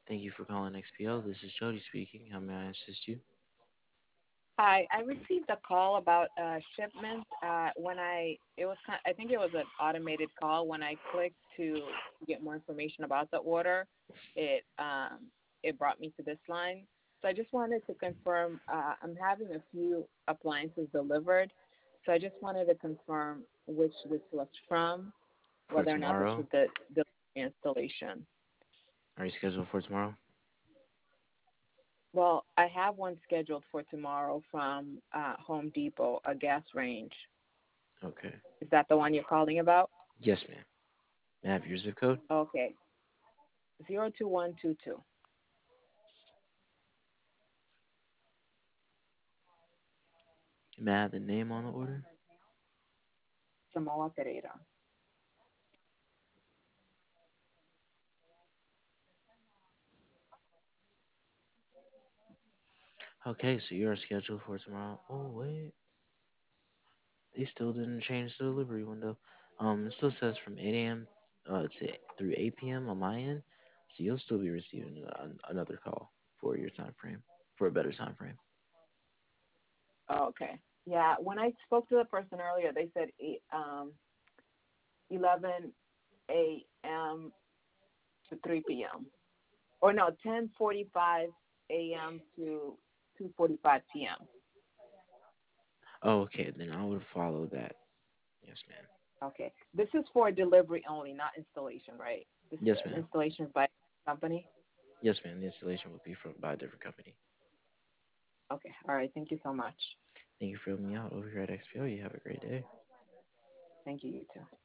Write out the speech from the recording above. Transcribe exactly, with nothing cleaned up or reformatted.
Thank you for calling X P O. This is Jody speaking. How may I assist you? Hi, I received a call about a shipment. Uh, when I it was kind I think it was an automated call. When I clicked to get more information about the order, it um, it brought me to this line. So I just wanted to confirm. Uh, I'm having a few appliances delivered, so I just wanted to confirm which this was from, For whether or not this tomorrow? was the the installation. Are you scheduled for tomorrow? Well, I have one scheduled for tomorrow from uh, Home Depot, a gas range. Okay. Is that the one you're calling about? Yes, ma'am. May I have your zip code? Okay. Zero two one two two. May I have the name on the order? Samoa Pereira. Okay, so you are scheduled for tomorrow. Oh, wait. They still didn't change the delivery window. Um, it still says from eight a m uh, to through eight p m on my end. So you'll still be receiving an, another call for your time frame, for a better time frame. Oh, okay. Yeah, when I spoke to the person earlier, they said eight, um, eleven a m to three p m. Or no, ten forty-five a m to two forty-five p m. Oh, okay. Then I would follow that. Yes, ma'am. Okay. This is for delivery only, not installation, right? This Yes, uh, ma'am. installation is by company. Yes, ma'am. The installation will be from by a different company. Okay. All right. Thank you so much. Thank you for helping me out over here at X P O. You have a great day. Thank you. You too.